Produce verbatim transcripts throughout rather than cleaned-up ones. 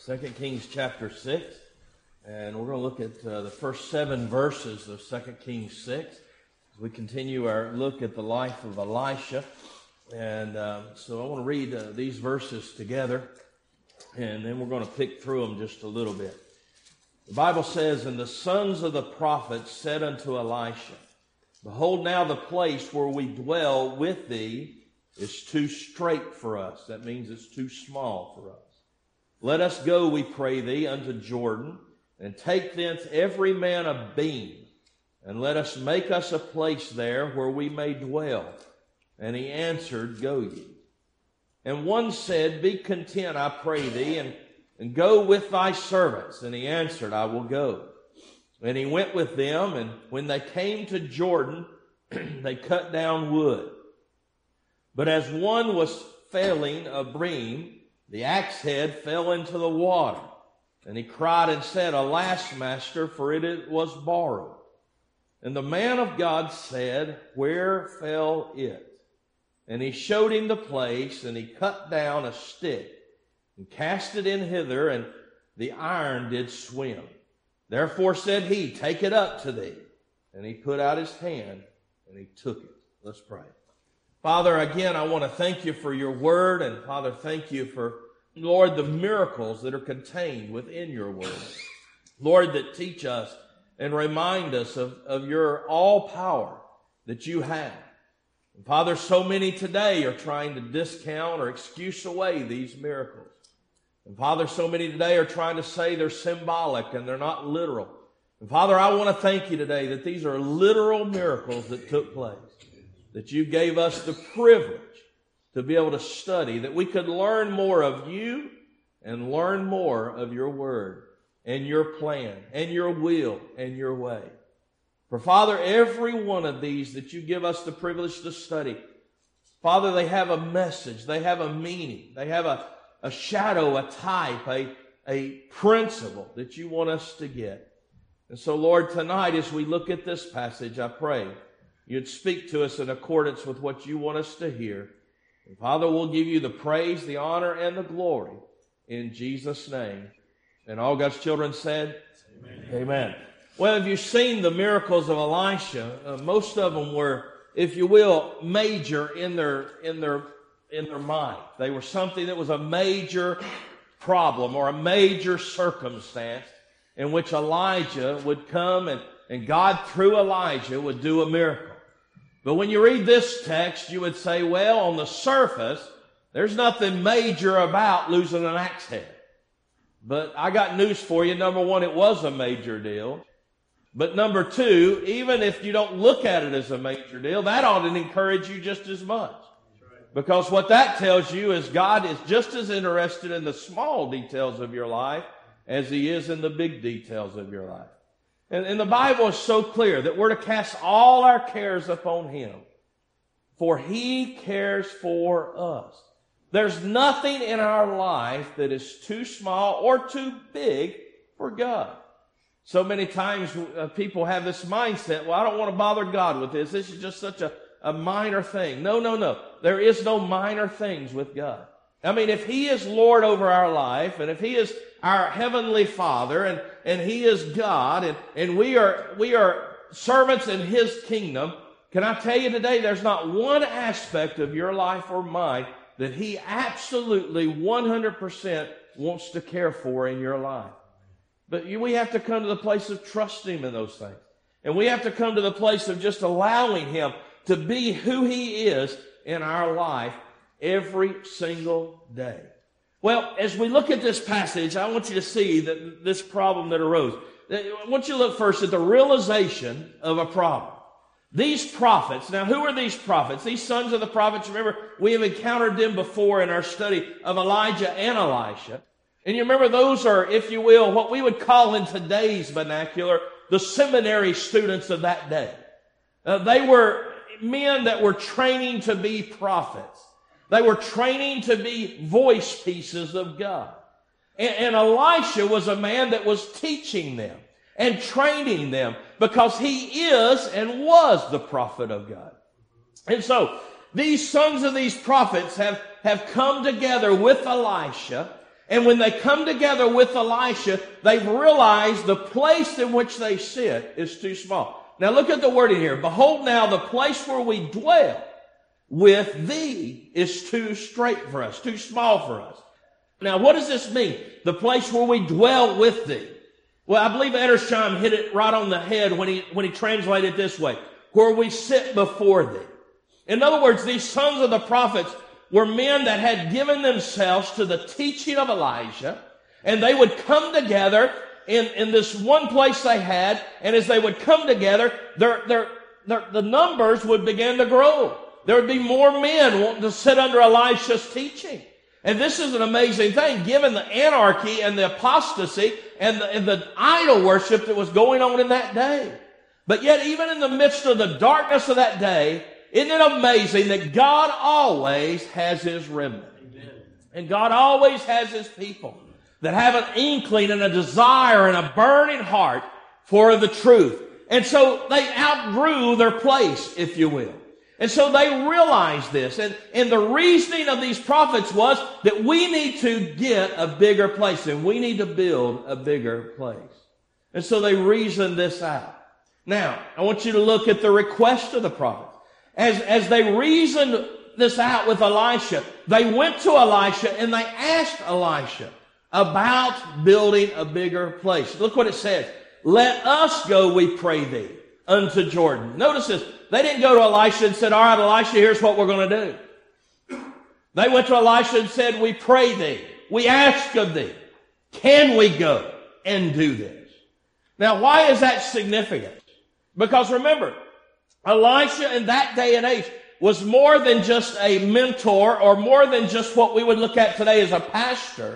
Second Kings chapter six, and we're going to look at uh, the first seven verses of Second Kings six as we continue our look at the life of Elisha. And um, so I want to read uh, these verses together, and then we're going to pick through them just a little bit. The Bible says, "And the sons of the prophets said unto Elisha, Behold, now the place where we dwell with thee is too strait for us." That means it's too small for us. "Let us go, we pray thee, unto Jordan, and take thence every man a beam, and let us make us a place there where we may dwell. And he answered, Go ye. And one said, Be content, I pray thee, and, and go with thy servants. And he answered, I will go. And he went with them, and when they came to Jordan, they cut down wood. But as one was felling a beam, the axe head fell into the water. And he cried and said, Alas, master, for it was borrowed. And the man of God said, Where fell it? And he showed him the place, and he cut down a stick, and cast it in hither, and the iron did swim. Therefore said he, Take it up to thee. And he put out his hand, and he took it. Let's pray. Father, again, I want to thank you for your word, and Father, thank you for, Lord, the miracles that are contained within your word. Lord, that teach us and remind us of, of your all power that you have. And Father, so many today are trying to discount or excuse away these miracles. And Father, so many today are trying to say they're symbolic and they're not literal. And Father, I want to thank you today that these are literal miracles that took place. That you gave us the privilege to be able to study, that we could learn more of you and learn more of your word and your plan and your will and your way. For Father, every one of these that you give us the privilege to study, Father, they have a message, they have a meaning, they have a, a shadow, a type, a, a principle that you want us to get. And so, Lord, tonight as we look at this passage, I pray you'd speak to us in accordance with what you want us to hear. And Father, we'll give you the praise, the honor, and the glory in Jesus' name. And all God's children said, Amen. Amen. Well, have you seen the miracles of Elisha? Uh, most of them were, if you will, major in their in their in their mind. They were something that was a major problem or a major circumstance in which Elijah would come and, and God through Elijah would do a miracle. But when you read this text, you would say, well, on the surface, there's nothing major about losing an axe head. But I got news for you. Number one, it was a major deal. But number two, even if you don't look at it as a major deal, that ought to encourage you just as much. Because what that tells you is God is just as interested in the small details of your life as he is in the big details of your life. And, and the Bible is so clear that we're to cast all our cares upon him, for he cares for us. There's nothing in our life that is too small or too big for God. So many times uh, people have this mindset, well, I don't want to bother God with this. This is just such a, a minor thing. No, no, no. There is no minor things with God. I mean, if he is Lord over our life, and if he is our heavenly Father, and, and he is God, and, and we are, we are servants in his kingdom, can I tell you today, there's not one aspect of your life or mine that he absolutely one hundred percent wants to care for in your life. But we have to come to the place of trusting him in those things. And we have to come to the place of just allowing him to be who he is in our life every single day. Well, as we look at this passage, I want you to see that this problem that arose. I want you to look first at the realization of a problem. These prophets, now who are these prophets? These sons of the prophets, remember, we have encountered them before in our study of Elijah and Elisha. And you remember those are, if you will, what we would call in today's vernacular, the seminary students of that day. Uh, they were men that were training to be prophets. They were training to be voice pieces of God. And, and Elisha was a man that was teaching them and training them because he is and was the prophet of God. And so these sons of these prophets have, have come together with Elisha And when they come together with Elisha, they've realized the place in which they sit is too small. Now look at the wording here. Behold now, the place where we dwell with thee is too strait for us, too small for us. Now what does this mean? The place where we dwell with thee. Well, I believe Edersheim hit it right on the head when he, when he translated it this way. Where we sit before thee. In other words, these sons of the prophets were men that had given themselves to the teaching of Elijah, and they would come together in, in this one place they had, and as they would come together, their, their, their, the numbers would begin to grow. There would be more men wanting to sit under Elisha's teaching. And this is an amazing thing, given the anarchy and the apostasy and the, and the idol worship that was going on in that day. But yet, even in the midst of the darkness of that day, isn't it amazing that God always has His remnant? Amen. And God always has His people that have an inkling and a desire and a burning heart for the truth. And so they outgrew their place, if you will. And so they realized this. And, and the reasoning of these prophets was that we need to get a bigger place and we need to build a bigger place. And so they reasoned this out. Now, I want you to look at the request of the prophets. As, as they reasoned this out with Elisha, they went to Elisha and they asked Elisha about building a bigger place. Look what it says. Let us go, we pray thee, unto Jordan. Notice this. They didn't go to Elisha and said, all right, Elisha, here's what we're going to do. They went to Elisha and said, we pray thee. We ask of thee. Can we go and do this? Now, why is that significant? Because remember, Elisha in that day and age was more than just a mentor or more than just what we would look at today as a pastor.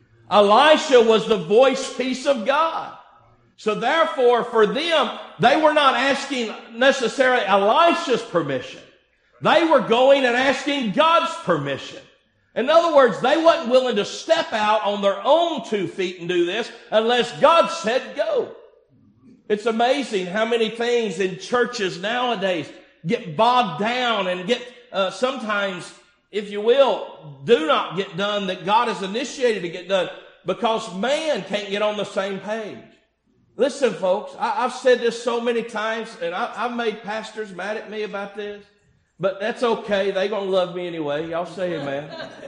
Elisha was the voice piece of God. So therefore, for them, they were not asking necessarily Elisha's permission. They were going and asking God's permission. In other words, they wasn't willing to step out on their own two feet and do this unless God said go. It's amazing how many things in churches nowadays get bogged down and get uh, sometimes, if you will, do not get done that God has initiated to get done because man can't get on the same page. Listen, folks, I, I've said this so many times, and I, I've made pastors mad at me about this, but that's okay. They're going to love me anyway. Y'all say amen.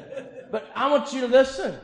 But I want you to listen.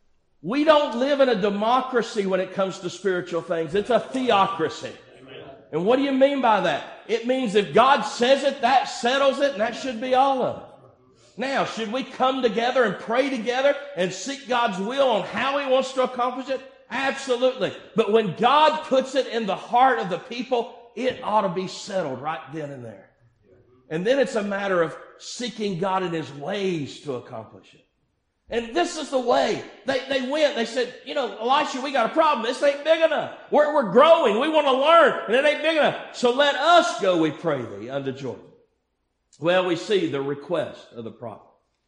We don't live in a democracy when it comes to spiritual things. It's a theocracy. Amen. And what do you mean by that? It means if God says it, that settles it, and that should be all of it. Now, should we come together and pray together and seek God's will on how He wants to accomplish it? Absolutely. But when God puts it in the heart of the people, it ought to be settled right then and there. And then it's a matter of seeking God in His ways to accomplish it. And this is the way. They, they went. They said, you know, Elisha, we got a problem. This ain't big enough. We're, we're growing. We want to learn, and it ain't big enough. So let us go, we pray thee, unto Jordan. Well, we see the request of the prophet.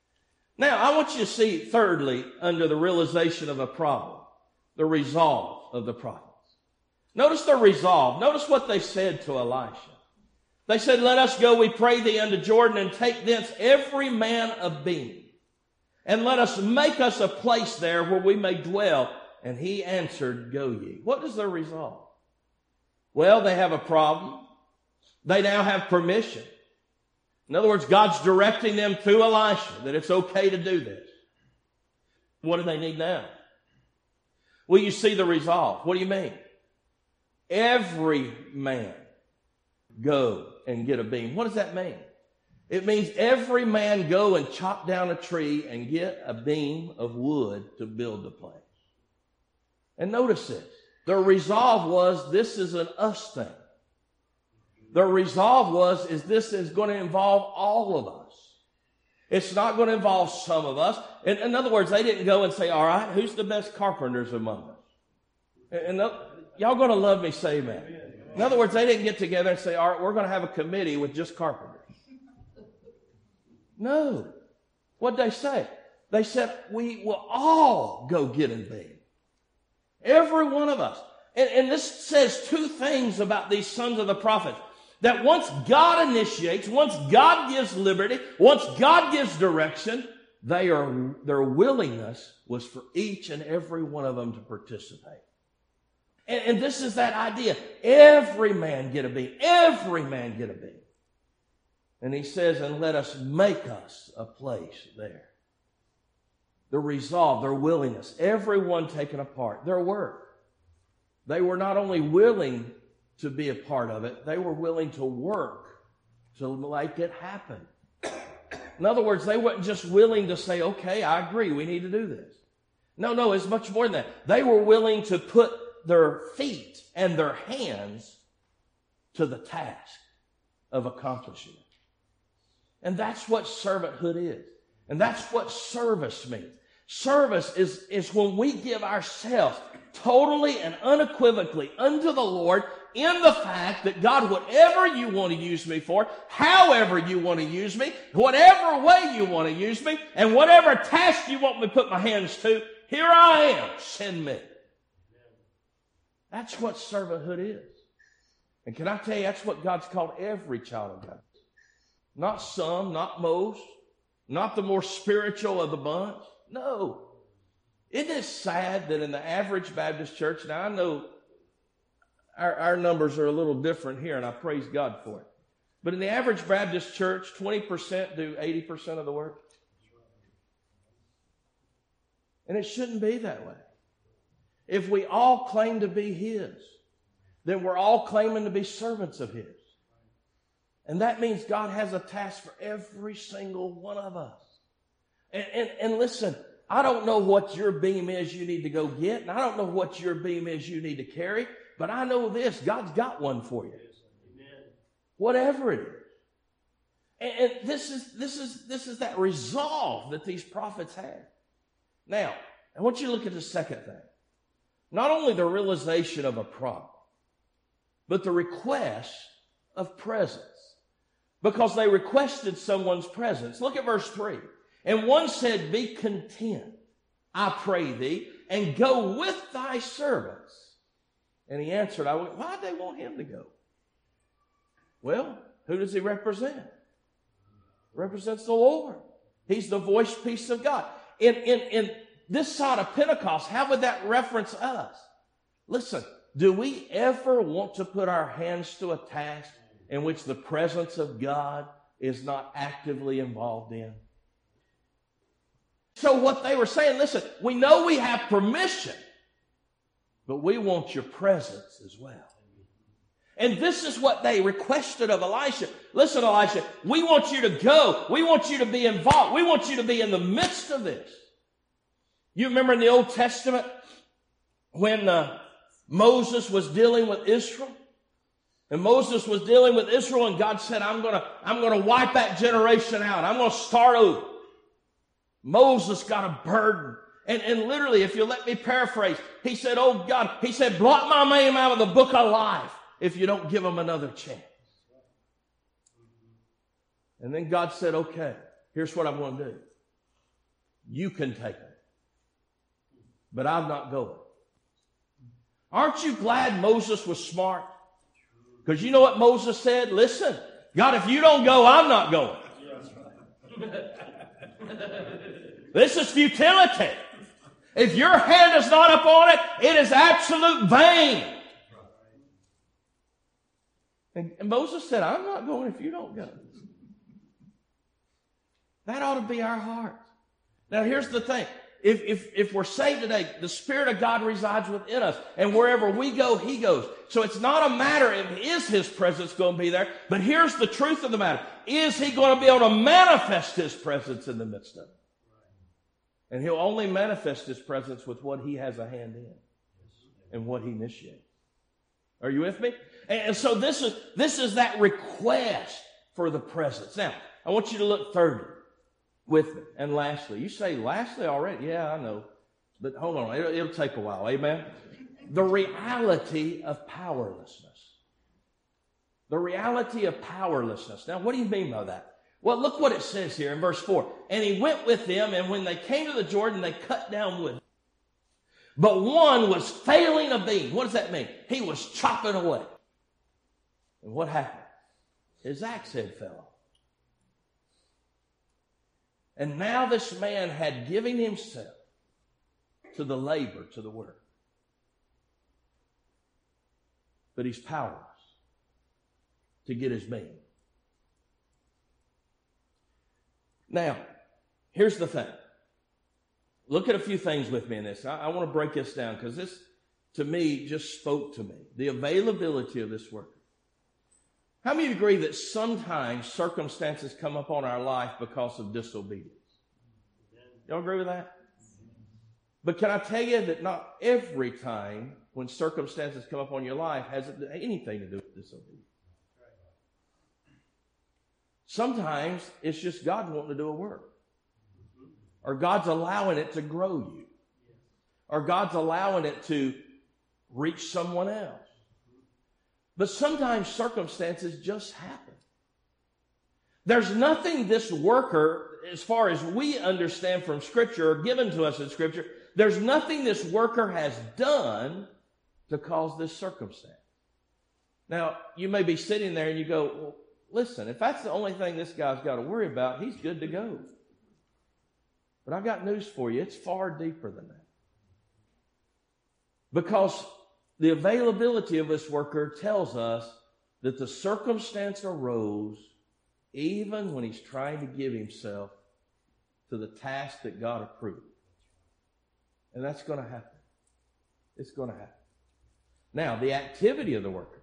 Now, I want you to see, thirdly, under the realization of a problem, the resolve of the prophets. Notice their resolve. Notice what they said to Elisha. They said, let us go, we pray thee, unto Jordan, and take thence every man a beam. And let us make us a place there where we may dwell. And he answered, go ye. What is their resolve? Well, they have a problem. They now have permission. In other words, God's directing them through Elisha that it's okay to do this. What do they need now? Well, you see the resolve. What do you mean? Every man go and get a beam. What does that mean? It means every man go and chop down a tree and get a beam of wood to build the place. And notice this. Their resolve was this is an us thing. Their resolve was is this is going to involve all of us. It's not going to involve some of us. In, in other words, they didn't go and say, all right, who's the best carpenters among us? And, and y'all going to love me, say amen. In other words, they didn't get together and say, all right, we're going to have a committee with just carpenters. No. What'd they say? They said, we will all go get a beam. Every one of us. And, and this says two things about these sons of the prophets. That once God initiates, once God gives liberty, once God gives direction, they are, their willingness was for each and every one of them to participate. And, and this is that idea. Every man get a beam. Every man get a beam. And he says, and let us make us a place there. Their resolve, their willingness, everyone taking a part, their work. They were not only willing to be a part of it, they were willing to work to make it happen. In other words, they weren't just willing to say, okay, I agree, we need to do this. No, no, it's much more than that. They were willing to put their feet and their hands to the task of accomplishing it. And that's what servanthood is. And that's what service means. Service is, is when we give ourselves totally and unequivocally unto the Lord in the fact that, God, whatever you want to use me for, however you want to use me, whatever way you want to use me, and whatever task you want me to put my hands to, here I am, send me. That's what servanthood is. And can I tell you, that's what God's called every child of God. Not some, not most, not the more spiritual of the bunch. No. Isn't it sad that in the average Baptist church, now I know our, our numbers are a little different here, and I praise God for it. But in the average Baptist church, twenty percent do eighty percent of the work. And it shouldn't be that way. If we all claim to be His, then we're all claiming to be servants of His. And that means God has a task for every single one of us. And, and, and listen, I don't know what your beam is you need to go get, and I don't know what your beam is you need to carry, but I know this, God's got one for you. Amen. Whatever it is. And, and this is this is this is that resolve that these prophets had. Now, I want you to look at the second thing. Not only the realization of a problem, but the request of presence. Because they requested someone's presence. Look at verse three. And one said, be content, I pray thee, and go with thy servants. And he answered, I went, why'd they want him to go? Well, who does he represent? Represents the Lord. He's the voice piece of God. In, in, in this side of Pentecost, how would that reference us? Listen, do we ever want to put our hands to a task in which the presence of God is not actively involved in? So what they were saying, listen, we know we have permission, but we want your presence as well. And this is what they requested of Elisha. Listen, Elisha, we want you to go. We want you to be involved. We want you to be in the midst of this. You remember in the Old Testament when uh, Moses was dealing with Israel? And Moses was dealing with Israel, and God said, I'm going to I'm going to wipe that generation out. I'm going to start over. Moses got a burden. And, and literally, if you let me paraphrase, he said, oh God, he said, blot my name out of the book of life if you don't give them another chance. And then God said, okay, here's what I'm going to do. You can take it, but I'm not going. Aren't you glad Moses was smart? Because you know what Moses said? Listen, God, if you don't go, I'm not going. This is futility. If your hand is not upon it, it is absolute vain. And, and Moses said, I'm not going if you don't go. That ought to be our heart. Now here's the thing. If, if, if we're saved today, the Spirit of God resides within us. And wherever we go, He goes. So it's not a matter of is His presence going to be there, but here's the truth of the matter. Is He going to be able to manifest His presence in the midst of it? And He'll only manifest His presence with what He has a hand in and what He initiates. Are you with me? And, and so this is, this is that request for the presence. Now, I want you to look thirdly with me. And lastly, you say lastly already? Yeah, I know. But hold on, it'll, it'll take a while. Amen? The reality of powerlessness. The reality of powerlessness. Now, what do you mean by that? Well, look what it says here in verse four. And he went with them, and when they came to the Jordan, they cut down wood. But one was failing a beam. What does that mean? He was chopping away. And what happened? His axe head fell off. And now this man had given himself to the labor, to the work. But he's powerless to get his being. Now, here's the thing. Look at a few things with me in this. I, I want to break this down because this, to me, just spoke to me. The availability of this worker. How many agree that sometimes circumstances come upon our life because of disobedience? Y'all agree with that? But can I tell you that not every time when circumstances come upon your life has it anything to do with disobedience? Sometimes it's just God wanting to do a work. Or God's allowing it to grow you. Or God's allowing it to reach someone else. But sometimes circumstances just happen. There's nothing this worker, as far as we understand from Scripture or given to us in Scripture, there's nothing this worker has done to cause this circumstance. Now, you may be sitting there and you go, well, listen, if that's the only thing this guy's got to worry about, he's good to go. But I've got news for you. It's far deeper than that. Because the availability of this worker tells us that the circumstance arose even when he's trying to give himself to the task that God approved. And that's going to happen. It's going to happen. Now, the activity of the worker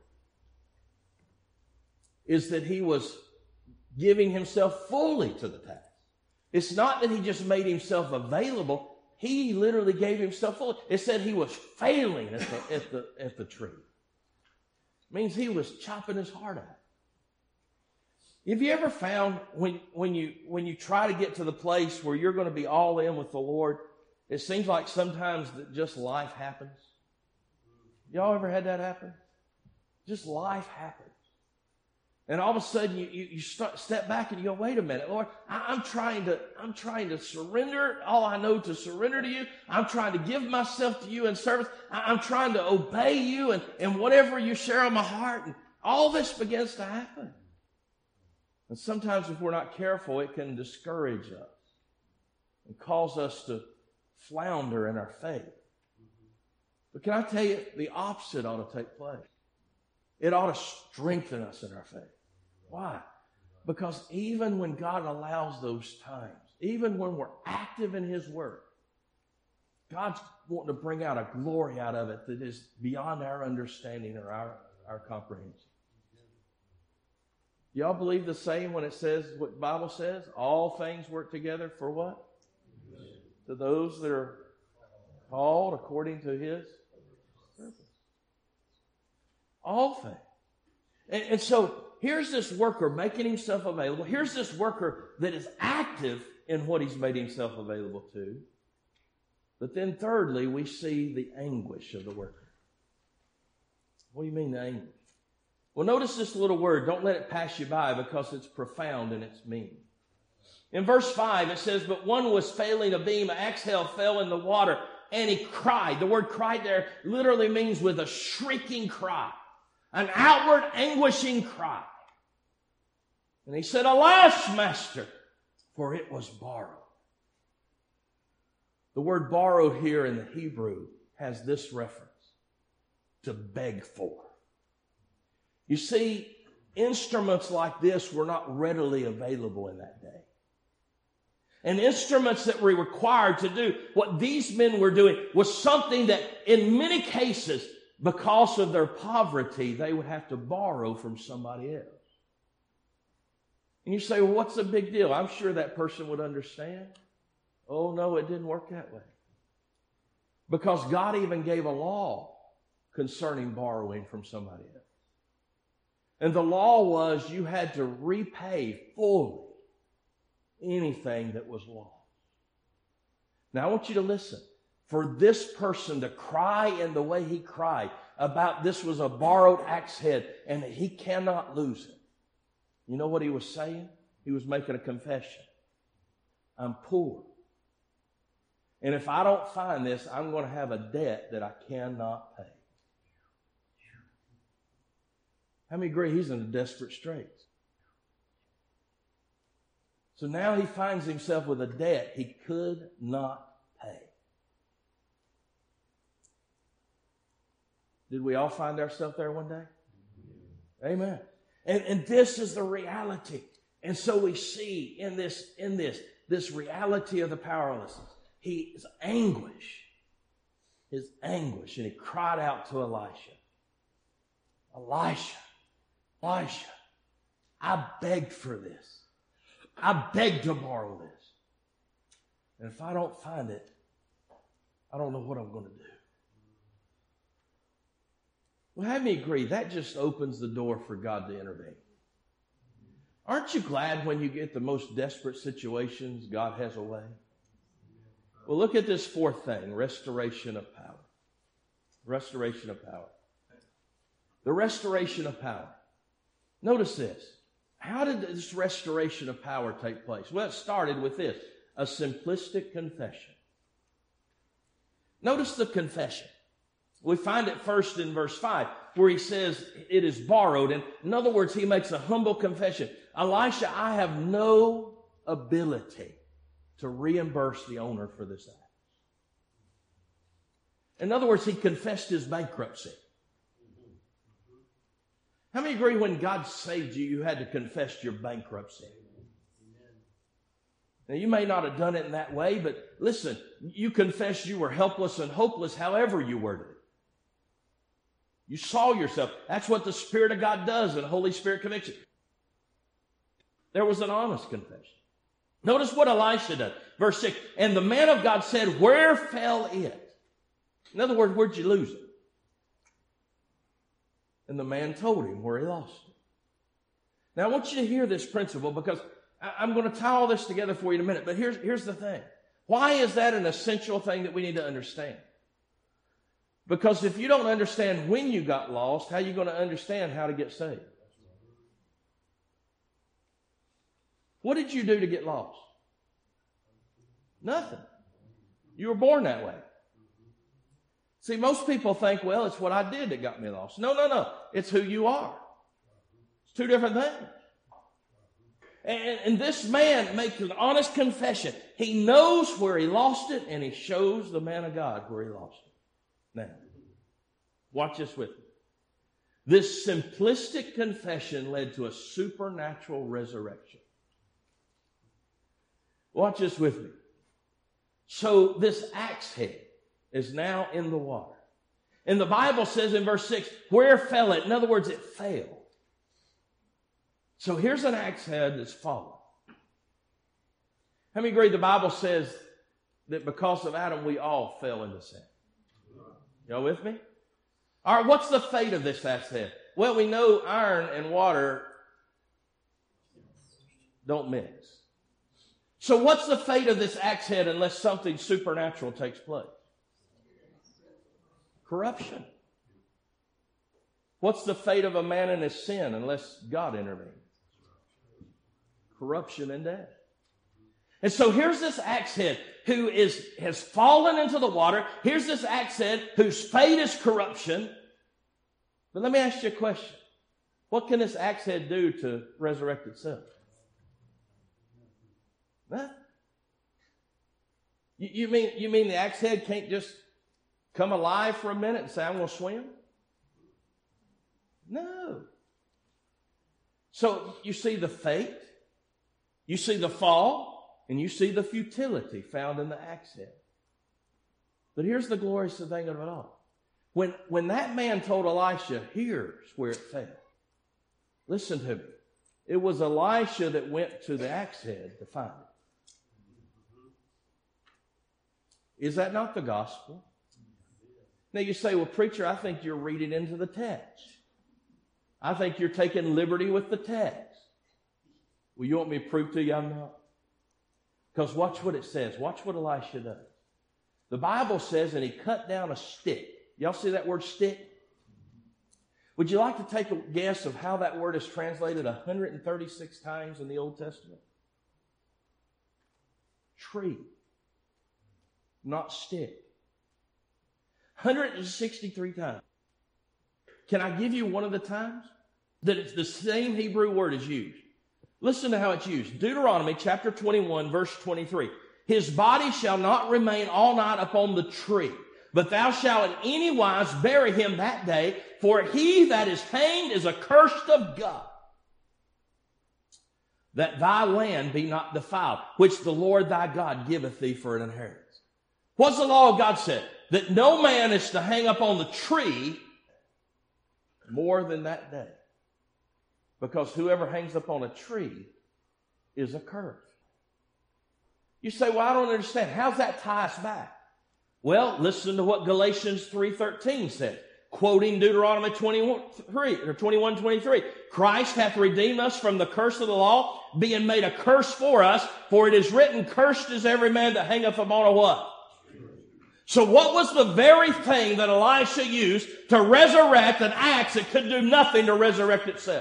is that he was giving himself fully to the task. It's not that he just made himself available. He literally gave himself fully. It said he was failing at the, at the, at the tree. It means he was chopping his heart out. Have you ever found when, when, you, when you try to get to the place where you're going to be all in with the Lord, it seems like sometimes that just life happens? Y'all ever had that happen? Just life happens. And all of a sudden you, you, you start, step back and you go, wait a minute, Lord, I, I'm trying to, I'm trying to surrender all I know to surrender to you. I'm trying to give myself to you in service. I, I'm trying to obey you and, and whatever you share on my heart. And all this begins to happen. And sometimes if we're not careful, it can discourage us and cause us to flounder in our faith. But can I tell you, the opposite ought to take place. It ought to strengthen us in our faith. Why? Because even when God allows those times, even when we're active in His work, God's wanting to bring out a glory out of it that is beyond our understanding or our, our comprehension. Y'all believe the same when it says what the Bible says? All things work together for what? To those that are called according to His purpose. All things. And, and so here's this worker making himself available. Here's this worker that is active in what he's made himself available to. But then thirdly, we see the anguish of the worker. What do you mean the anguish? Well, notice this little word. Don't let it pass you by because it's profound in its meaning. In verse five, it says, but one was failing a beam, an exhale fell in the water, and he cried. The word cried there literally means with a shrieking cry, an outward anguishing cry. And he said, alas, master, for it was borrowed. The word borrowed here in the Hebrew has this reference, to beg for. You see, instruments like this were not readily available in that day. And instruments that were required to do what these men were doing was something that in many cases, because of their poverty, they would have to borrow from somebody else. And you say, well, what's the big deal? I'm sure that person would understand. Oh, no, it didn't work that way. Because God even gave a law concerning borrowing from somebody else. And the law was you had to repay fully anything that was lost. Now I want you to listen. For this person to cry in the way he cried about this was a borrowed axe head and that he cannot lose it. You know what he was saying? He was making a confession. I'm poor. And if I don't find this, I'm going to have a debt that I cannot pay. How many agree he's in a desperate straits? So now he finds himself with a debt he could not pay. Did we all find ourselves there one day? Amen. And, and this is the reality. And so we see in this, in this, this reality of the powerlessness, his anguish, his anguish, and he cried out to Elisha, Elisha, Elisha, I begged for this. I begged to borrow this. And if I don't find it, I don't know what I'm going to do. Well, have me agree, that just opens the door for God to intervene. Aren't you glad when you get the most desperate situations, God has a way? Well, look at this fourth thing, restoration of power. Restoration of power. The restoration of power. Notice this. How did this restoration of power take place? Well, it started with this, a simplistic confession. Notice the confession. We find it first in verse five, where he says it is borrowed. And in other words, he makes a humble confession. Elisha, I have no ability to reimburse the owner for this act. In other words, he confessed his bankruptcy. How many agree when God saved you, you had to confess your bankruptcy? Now, you may not have done it in that way, but listen, you confessed you were helpless and hopeless however you worded it. You saw yourself. That's what the Spirit of God does in Holy Spirit conviction. There was an honest confession. Notice what Elisha does. Verse six, and the man of God said, where fell it? In other words, where'd you lose it? And the man told him where he lost it. Now, I want you to hear this principle because I'm going to tie all this together for you in a minute. But here's, here's the thing. Why is that an essential thing that we need to understand? Because if you don't understand when you got lost, how are you going to understand how to get saved? What did you do to get lost? Nothing. You were born that way. See, most people think, well, it's what I did that got me lost. No, no, no. It's who you are. It's two different things. And, and this man makes an honest confession. He knows where he lost it, and he shows the man of God where he lost it. Now, watch this with me. This simplistic confession led to a supernatural resurrection. Watch this with me. So this axe head is now in the water. And the Bible says in verse six, where fell it? In other words, it fell. So here's an axe head that's fallen. How many agree the Bible says that because of Adam, we all fell into sin? Y'all with me? All right, what's the fate of this axe head? Well, we know iron and water don't mix. So what's the fate of this axe head unless something supernatural takes place? Corruption. What's the fate of a man in his sin unless God intervenes? Corruption and death. And so here's this axe head who is, has fallen into the water. Here's this axe head whose fate is corruption. But let me ask you a question. What can this axe head do to resurrect itself? Nothing. You, you mean, you mean the axe head can't just come alive for a minute and say, I'm going to swim? No. So you see the fate, you see the fall, and you see the futility found in the axe head. But here's the glorious thing of it all. When, when that man told Elisha, here's where it fell. Listen to me. It was Elisha that went to the axe head to find it. Is that not the gospel? Now you say, well, preacher, I think you're reading into the text. I think you're taking liberty with the text. Well, you want me to prove to you I'm not? Because watch what it says. Watch what Elisha does. The Bible says, and he cut down a stick. Y'all see that word stick? Would you like to take a guess of how that word is translated one hundred thirty-six times in the Old Testament? Tree, not stick. one hundred sixty-three times. Can I give you one of the times that it's the same Hebrew word is used? Listen to how it's used. Deuteronomy chapter twenty-one, verse twenty-three. His body shall not remain all night upon the tree, but thou shalt in any wise bury him that day, for he that is hanged is accursed of God, that thy land be not defiled, which the Lord thy God giveth thee for an inheritance. What's the law of God said? That no man is to hang up on the tree more than that day. Because whoever hangs up on a tree is accursed. You say, well, I don't understand. How's that tie us back? Well, listen to what Galatians three thirteen says, quoting Deuteronomy twenty-one, or twenty-one twenty-three. Christ hath redeemed us from the curse of the law, being made a curse for us, for it is written, cursed is every man that hangeth upon a what? So what was the very thing that Elisha used to resurrect an axe that could do nothing to resurrect itself?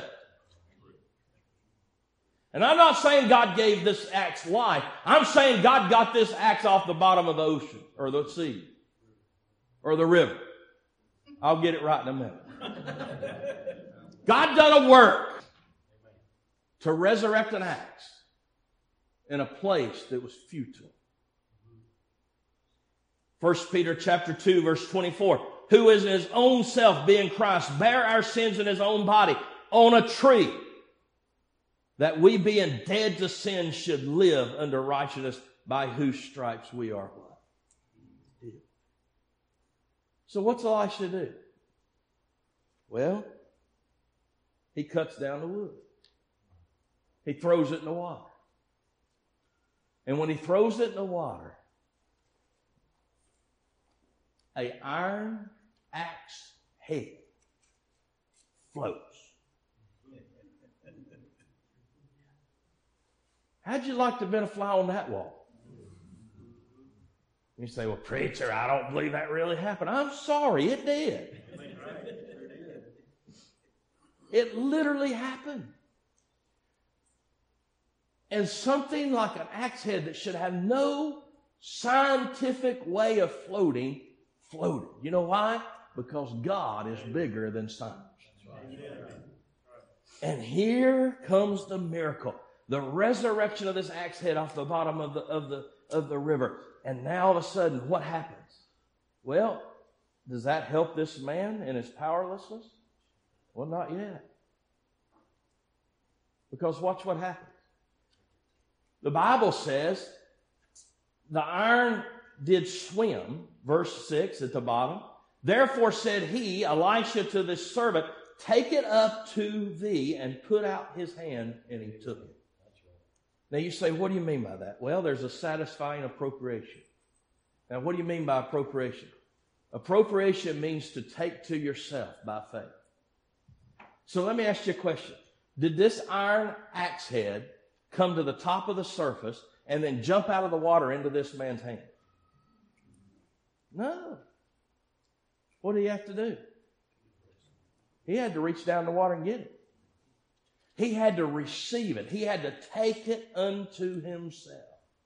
And I'm not saying God gave this axe life. I'm saying God got this axe off the bottom of the ocean or the sea or the river. I'll get it right in a minute. God done a work to resurrect an axe in a place that was futile. First Peter chapter two, verse twenty-four. Who is in his own self, being Christ, bare our sins in his own body on a tree, that we being dead to sin should live unto righteousness, by whose stripes we are what? Healed. So what's Elisha do? Well, he cuts down the wood. He throws it in the water. And when he throws it in the water, an iron axe head floats. How'd you like to have been a fly on that wall? You say, well, preacher, I don't believe that really happened. I'm sorry, it did. It literally happened. And something like an axe head that should have no scientific way of floating, floated. You know why? Because God is bigger than science. And here comes the miracle. The resurrection of this axe head off the bottom of the, of the, of the river. And now all of a sudden, what happens? Well, does that help this man in his powerlessness? Well, not yet. Because watch what happens. The Bible says the iron did swim, verse six at the bottom. Therefore said he, Elisha, to this servant, take it up to thee, and put out his hand, and he took it. Now you say, what do you mean by that? Well, there's a satisfying appropriation. Now, what do you mean by appropriation? Appropriation means to take to yourself by faith. So let me ask you a question. Did this iron axe head come to the top of the surface and then jump out of the water into this man's hand? No. What did he have to do? He had to reach down in the water and get it. He had to receive it. He had to take it unto himself.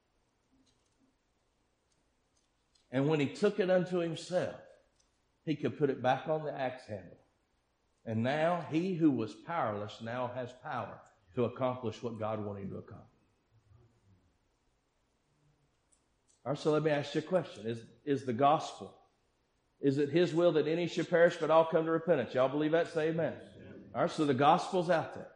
And when he took it unto himself, he could put it back on the axe handle. And now he who was powerless now has power to accomplish what God wanted him to accomplish. All right, so let me ask you a question. Is, is the gospel, is it his will that any should perish but all come to repentance? Y'all believe that? Say amen. All right, so the gospel's out there.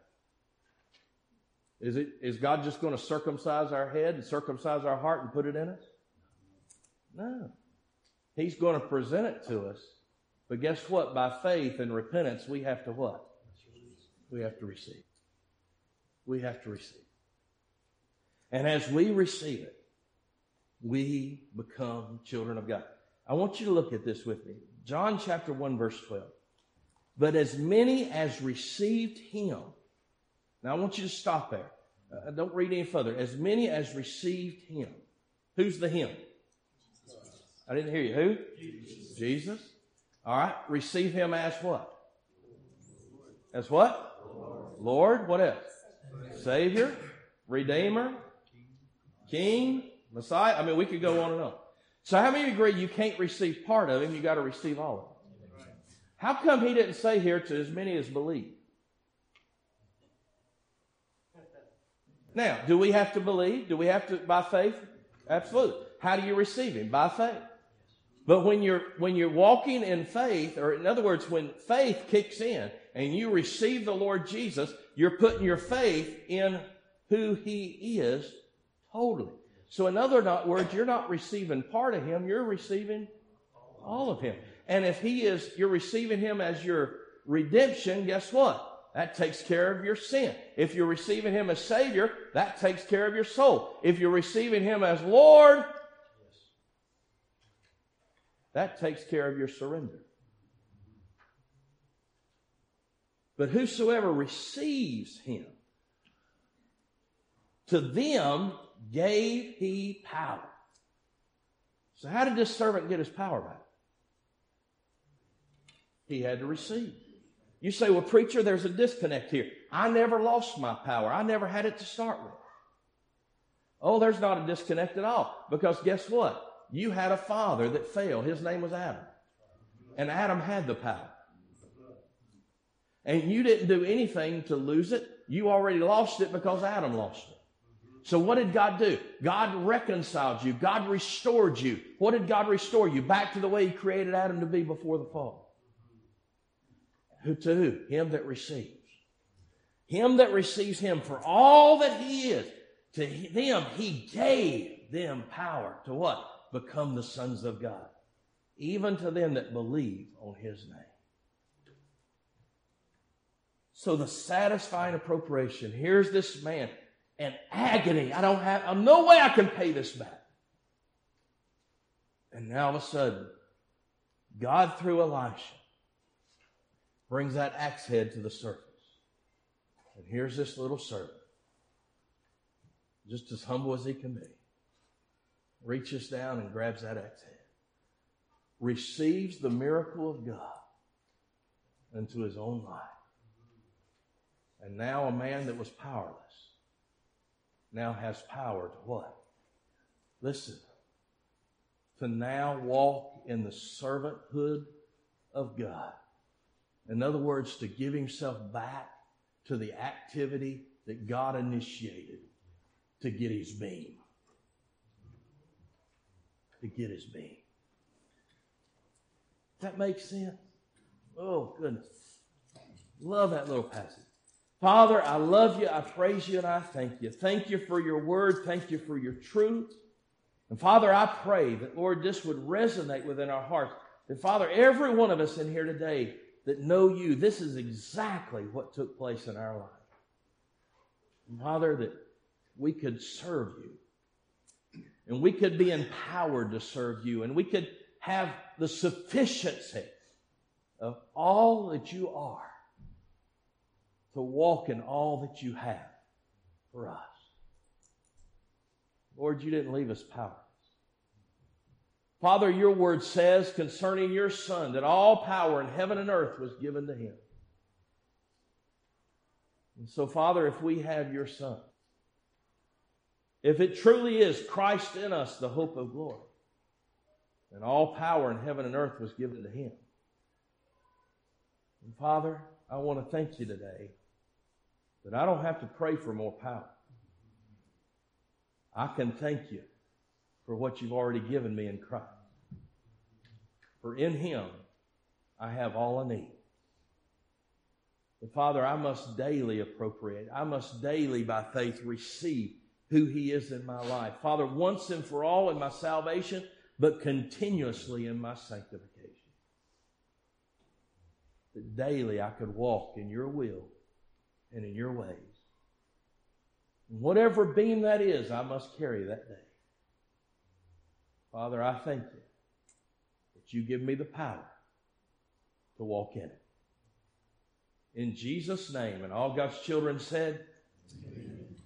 Is it, is God just going to circumcise our head and circumcise our heart and put it in us? No. He's going to present it to us. But guess what? By faith and repentance, we have to what? We have to receive. We have to receive. And as we receive it, we become children of God. I want you to look at this with me. John chapter one, verse twelve. But as many as received him. Now I want you to stop there. Uh, don't read any further. As many as received him. Who's the him? I didn't hear you. Who? Jesus. Jesus. All right. Receive him as what? As what? Lord. Lord. What else? Savior. Redeemer. King. Messiah. I mean, we could go on and on. So how many agree you can't receive part of him? You got to receive all of him. How come he didn't say here to as many as believe? Now, do we have to believe? Do we have to, by faith? Absolutely. How do you receive him? By faith. But when you're, when you're walking in faith, or in other words, when faith kicks in and you receive the Lord Jesus, you're putting your faith in who he is totally. So in other words, you're not receiving part of him, you're receiving all of him. And if he is, you're receiving him as your redemption, guess what? That takes care of your sin. If you're receiving him as Savior, that takes care of your soul. If you're receiving him as Lord, that takes care of your surrender. But whosoever receives him, to them gave he power. So how did this servant get his power back? He had to receive. You say, well, preacher, there's a disconnect here. I never lost my power. I never had it to start with. Oh, there's not a disconnect at all. Because guess what? You had a father that failed. His name was Adam. And Adam had the power. And you didn't do anything to lose it. You already lost it because Adam lost it. So what did God do? God reconciled you. God restored you. What did God restore you? Back to the way he created Adam to be before the fall. Who to who? Him that receives. Him that receives him for all that he is. To them, he gave them power to what? Become the sons of God. Even to them that believe on his name. So the satisfying appropriation. Here's this man. And agony. I don't have, I'm no way I can pay this back. And now all of a sudden, God through Elisha brings that axe head to the surface. And here's this little servant, just as humble as he can be, reaches down and grabs that axe head, receives the miracle of God into his own life. And now a man that was powerless now has power to what? Listen, to now walk in the servanthood of God. In other words, to give himself back to the activity that God initiated to get his being. To get his being. Does that make sense? Oh, goodness. Love that little passage. Father, I love you, I praise you, and I thank you. Thank you for your word. Thank you for your truth. And Father, I pray that, Lord, this would resonate within our hearts. That, Father, every one of us in here today that know you, this is exactly what took place in our life. And Father, that we could serve you. And we could be empowered to serve you. And we could have the sufficiency of all that you are to walk in all that you have for us. Lord, you didn't leave us powerless. Father, your word says concerning your Son that all power in heaven and earth was given to him. And so, Father, if we have your Son, if it truly is Christ in us, the hope of glory, then all power in heaven and earth was given to him. And Father, I want to thank you today that I don't have to pray for more power. I can thank you for what you've already given me in Christ. For in him, I have all I need. But Father, I must daily appropriate. I must daily, by faith, receive who he is in my life. Father, once and for all in my salvation, but continuously in my sanctification. That daily I could walk in your will and in your ways. And whatever beam that is, I must carry that day. Father, I thank you that you give me the power to walk in it. In Jesus' name, and all God's children said, amen.